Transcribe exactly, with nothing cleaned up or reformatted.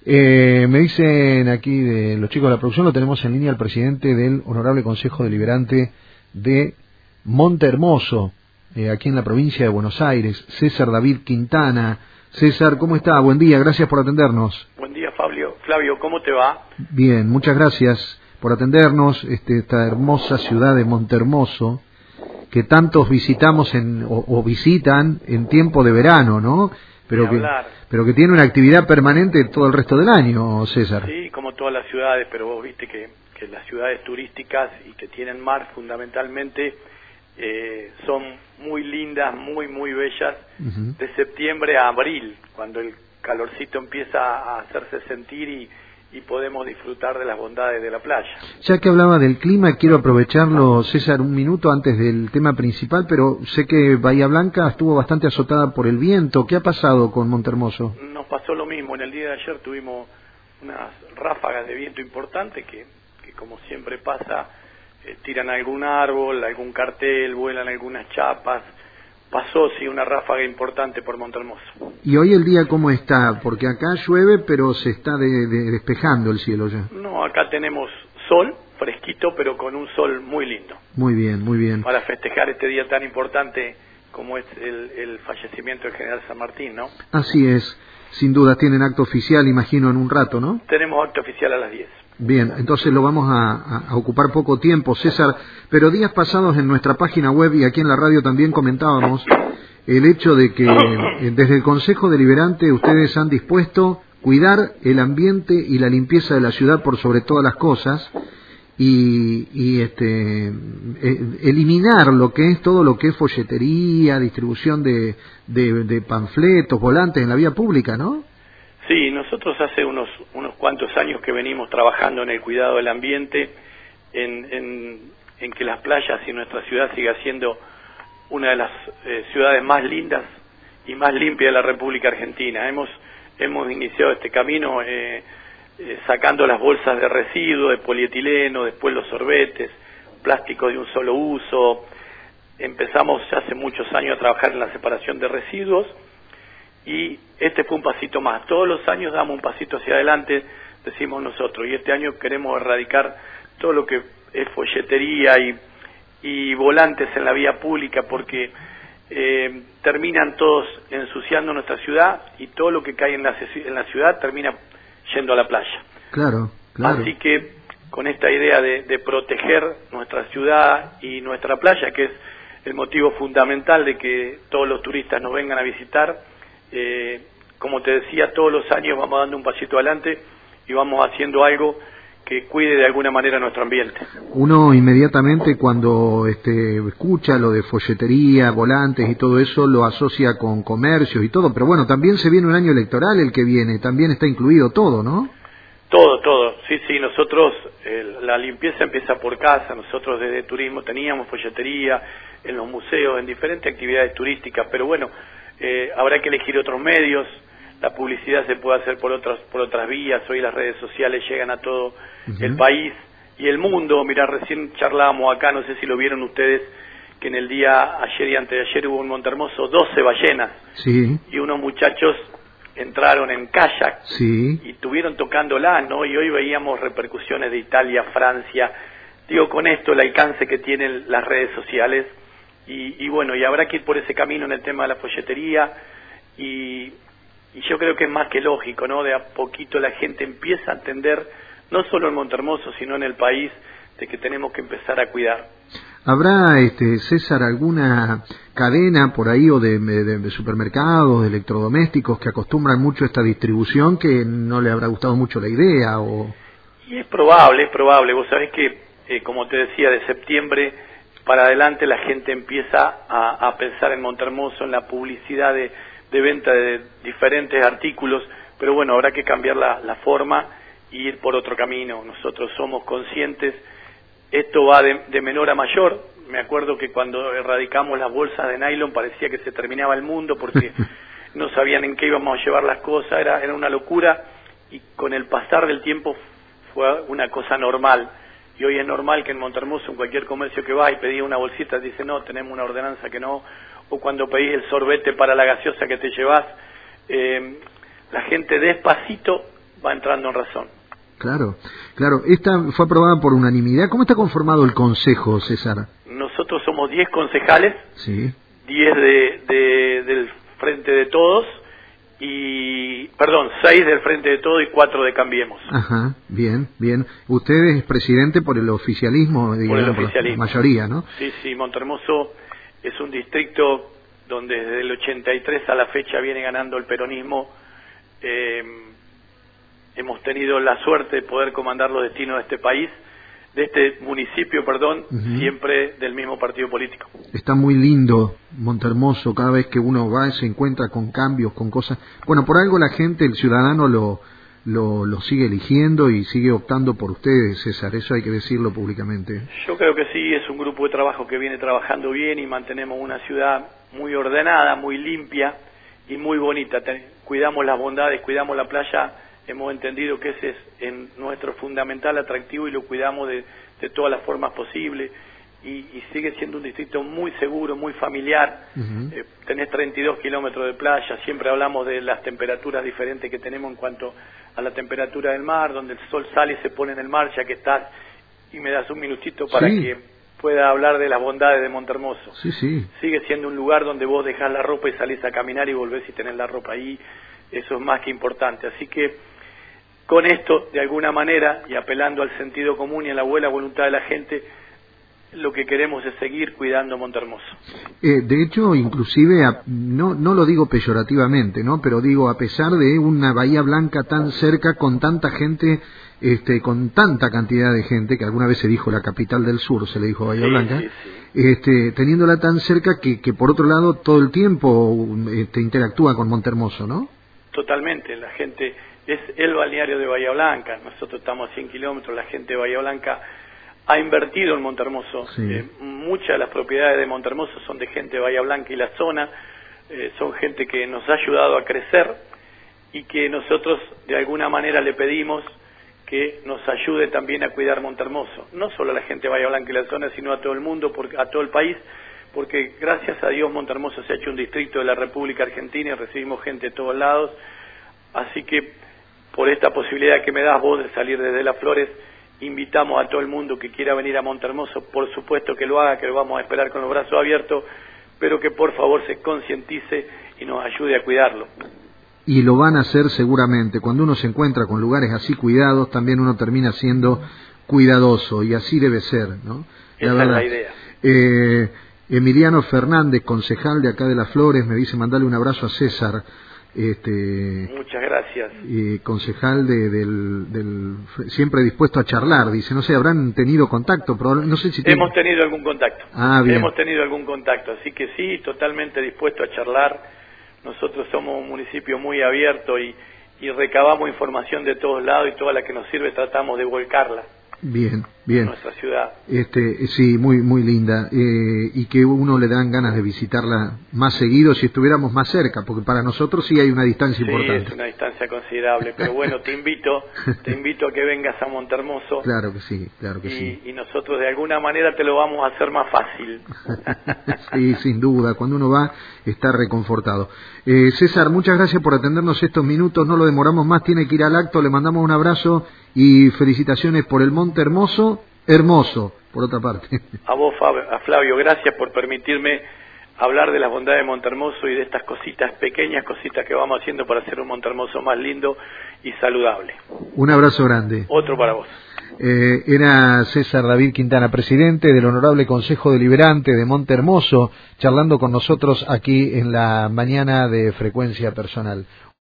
Eh, me dicen aquí de los chicos de la producción, lo tenemos en línea al presidente del Honorable Consejo Deliberante de Montehermoso, eh, aquí en la provincia de Buenos Aires, César David Quintana. César, ¿cómo está? Buen día, gracias por atendernos. Buen día, Fabio. Flavio, ¿cómo te va? Bien, muchas gracias por atendernos, este, esta hermosa ciudad de Montehermoso, que tantos visitamos en, o, o visitan en tiempo de verano, ¿no? Pero que, pero que tiene una actividad permanente todo el resto del año, César. Sí, como todas las ciudades, pero vos viste que, que las ciudades turísticas y que tienen mar fundamentalmente eh, son muy lindas, muy, muy bellas, uh-huh. de septiembre a abril, cuando el calorcito empieza a hacerse sentir y, y podemos disfrutar de las bondades de la playa. Ya que hablaba del clima, quiero aprovecharlo, César, un minuto antes del tema principal, pero sé que Bahía Blanca estuvo bastante azotada por el viento. ¿Qué ha pasado con Montehermoso? Nos pasó lo mismo. En el día de ayer tuvimos unas ráfagas de viento importantes que, que como siempre pasa, eh, tiran algún árbol, algún cartel, vuelan algunas chapas. Pasó, sí, una ráfaga importante por Montehermoso. ¿Y hoy el día cómo está? Porque acá llueve, pero se está de, de, despejando el cielo ya. No, acá tenemos sol, fresquito, pero con un sol muy lindo. Muy bien, muy bien. Para festejar este día tan importante como es el, el fallecimiento del general San Martín, ¿no? Así es. Sin duda tienen acto oficial, imagino, en un rato, ¿no? Tenemos acto oficial a las diez. Bien, entonces lo vamos a, a, a ocupar poco tiempo, César, pero días pasados en nuestra página web y aquí en la radio también comentábamos el hecho de que desde el Consejo Deliberante ustedes han dispuesto cuidar el ambiente y la limpieza de la ciudad por sobre todas las cosas y, y este eh, eliminar lo que es todo lo que es folletería, distribución de, de, de panfletos, volantes en la vía pública, ¿no? Sí, nosotros hace unos unos cuantos años que venimos trabajando en el cuidado del ambiente, en, en, en que las playas y nuestra ciudad siga siendo una de las eh, ciudades más lindas y más limpias de la República Argentina. Hemos hemos iniciado este camino eh, eh, sacando las bolsas de residuos, de polietileno, después los sorbetes, plástico de un solo uso. Empezamos ya hace muchos años a trabajar en la separación de residuos. Y este fue un pasito más. Todos los años damos un pasito hacia adelante, decimos nosotros, y este año queremos erradicar todo lo que es folletería y, y volantes en la vía pública, porque eh, terminan todos ensuciando nuestra ciudad y todo lo que cae en la, en la ciudad termina yendo a la playa. Claro, claro. Así que con esta idea de, de proteger nuestra ciudad y nuestra playa, que es el motivo fundamental de que todos los turistas nos vengan a visitar, Eh, como te decía, todos los años vamos dando un pasito adelante y vamos haciendo algo que cuide de alguna manera nuestro ambiente. Uno inmediatamente cuando este, escucha lo de folletería, volantes y todo eso, lo asocia con comercios y todo, pero bueno, también se viene un año electoral el que viene, también está incluido todo, ¿no? Todo, todo, sí, sí, nosotros, eh, la limpieza empieza por casa, nosotros desde turismo teníamos folletería en los museos, en diferentes actividades turísticas, pero bueno, Eh, habrá que elegir otros medios, la publicidad se puede hacer por otras por otras vías, hoy las redes sociales llegan a todo uh-huh. el país y el mundo. Mirá, recién charlábamos acá, no sé si lo vieron ustedes, que en el día ayer y antes de ayer hubo en Montehermoso doce ballenas, sí. y unos muchachos entraron en kayak, sí. y estuvieron tocándola, ¿no? Y hoy veíamos repercusiones de Italia, Francia, digo, con esto el alcance que tienen las redes sociales. Y, y bueno, y habrá que ir por ese camino en el tema de la folletería y, y yo creo que es más que lógico, ¿no? De a poquito la gente empieza a entender, no solo en Montehermoso, sino en el país, de que tenemos que empezar a cuidar. ¿Habrá, este, César, alguna cadena por ahí o de, de, de supermercados, de electrodomésticos que acostumbran mucho esta distribución que no le habrá gustado mucho la idea? O... Y es probable, es probable. Vos sabés que, eh, como te decía, de septiembre para adelante la gente empieza a, a pensar en Montehermoso, en la publicidad de, de venta de diferentes artículos, pero bueno, habrá que cambiar la, la forma e ir por otro camino. Nosotros somos conscientes, esto va de, de menor a mayor. Me acuerdo que cuando erradicamos las bolsas de nylon parecía que se terminaba el mundo porque no sabían en qué íbamos a llevar las cosas, era, era una locura, y con el pasar del tiempo fue una cosa normal. Y hoy es normal que en Montehermoso, en cualquier comercio que vas y pedís una bolsita, te dice no, tenemos una ordenanza que no, o cuando pedís el sorbete para la gaseosa que te llevas, eh, la gente despacito va entrando en razón. Claro, claro. Esta fue aprobada por unanimidad. ¿Cómo está conformado el Consejo, César? Nosotros somos diez concejales, sí. diez de, de, del Frente de Todos, y perdón, seis del Frente de Todos y cuatro de Cambiemos. Ajá, bien, bien. Usted es presidente por el oficialismo, digamos, por el oficialismo. Por la mayoría, ¿no? Sí, sí, Montehermoso es un distrito donde desde el ochenta y tres a la fecha viene ganando el peronismo. Eh, hemos tenido la suerte de poder comandar los destinos de este país, de este municipio, perdón, uh-huh. siempre del mismo partido político. Está muy lindo Montehermoso, cada vez que uno va se encuentra con cambios, con cosas. Bueno, por algo la gente, el ciudadano lo, lo, lo sigue eligiendo y sigue optando por ustedes, César, eso hay que decirlo públicamente. Yo creo que sí, es un grupo de trabajo que viene trabajando bien y mantenemos una ciudad muy ordenada, muy limpia y muy bonita. Cuidamos las bondades, cuidamos la playa. Hemos entendido que ese es en nuestro fundamental atractivo y lo cuidamos de, de todas las formas posibles y, y sigue siendo un distrito muy seguro, muy familiar. Uh-huh. eh, tenés treinta y dos kilómetros de playa, siempre hablamos de las temperaturas diferentes que tenemos en cuanto a la temperatura del mar, donde el sol sale y se pone en el mar, ya que estás, y me das un minutito para sí. que pueda hablar de las bondades de Montehermoso. Sí, sí. Sigue siendo un lugar donde vos dejás la ropa y salís a caminar y volvés y tenés la ropa ahí, eso es más que importante, así que con esto, de alguna manera, y apelando al sentido común y a la buena voluntad de la gente, lo que queremos es seguir cuidando Montehermoso. Eh, de hecho, inclusive, a, no, no lo digo peyorativamente, ¿no? Pero digo, a pesar de una Bahía Blanca tan cerca, con tanta gente, este, con tanta cantidad de gente, que alguna vez se dijo la capital del sur, se le dijo Bahía sí, Blanca, sí, sí. Este, teniéndola tan cerca que, que por otro lado todo el tiempo este, interactúa con Montehermoso, ¿no? Totalmente, la gente... Es el balneario de Bahía Blanca, nosotros estamos a cien kilómetros, la gente de Bahía Blanca ha invertido en Montehermoso, sí. eh, muchas de las propiedades de Montehermoso son de gente de Bahía Blanca y la zona, eh, son gente que nos ha ayudado a crecer y que nosotros de alguna manera le pedimos que nos ayude también a cuidar Montehermoso, no solo a la gente de Bahía Blanca y la zona, sino a todo el mundo, porque, a todo el país, porque gracias a Dios Montehermoso se ha hecho un distrito de la República Argentina y recibimos gente de todos lados, así que por esta posibilidad que me das vos de salir desde Las Flores, invitamos a todo el mundo que quiera venir a Montehermoso, por supuesto que lo haga, que lo vamos a esperar con los brazos abiertos, pero que por favor se concientice y nos ayude a cuidarlo. Y lo van a hacer seguramente. Cuando uno se encuentra con lugares así cuidados, también uno termina siendo cuidadoso, y así debe ser, ¿no? La Esa verdad. es la idea. Eh, Emiliano Fernández, concejal de acá de Las Flores, me dice mandarle un abrazo a César. Este, Muchas gracias. Eh, concejal de, del, del siempre dispuesto a charlar, dice, no sé, habrán tenido contacto, pero no sé si hemos tiene... tenido algún contacto. Ah, bien. Hemos tenido algún contacto, así que sí, totalmente dispuesto a charlar. Nosotros somos un municipio muy abierto y, y recabamos información de todos lados y toda la que nos sirve tratamos de volcarla. Bien, bien. Nuestra ciudad. Este, sí, muy, muy linda. Eh, y que uno le dan ganas de visitarla más seguido si estuviéramos más cerca, porque para nosotros sí hay una distancia sí, importante. Sí, es una distancia considerable, pero bueno, te invito, te invito a que vengas a Montehermoso. Claro que sí, claro que y, sí. Y nosotros de alguna manera te lo vamos a hacer más fácil. Sí, sin duda, cuando uno va está reconfortado. Eh, César, muchas gracias por atendernos estos minutos, no lo demoramos más, tiene que ir al acto, le mandamos un abrazo y felicitaciones por el Montehermoso, hermoso, por otra parte. A vos, a Flavio, gracias por permitirme hablar de las bondades de Montehermoso y de estas cositas, pequeñas cositas que vamos haciendo para hacer un Montehermoso más lindo y saludable. Un abrazo grande. Otro para vos. Eh, era César David Quintana, presidente del Honorable Consejo Deliberante de Montehermoso, charlando con nosotros aquí en la mañana de Frecuencia Personal.